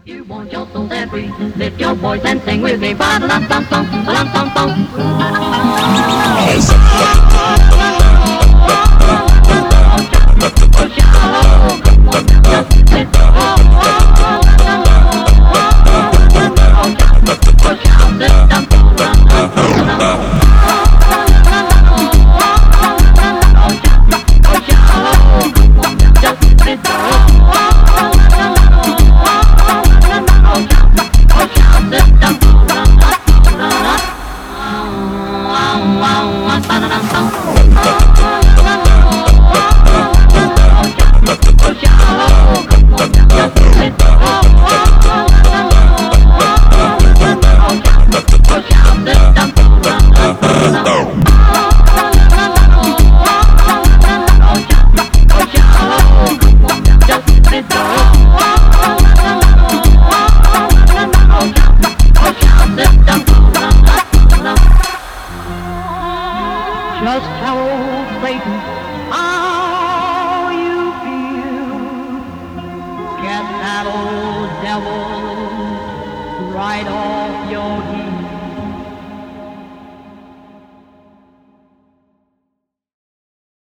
You want your soul set free. Lift your voice and sing with me. Ba-da-dum-dum-dum, ba-dum-dum-dum. Just tell Satan how you feel. Get that old devil right off your heel.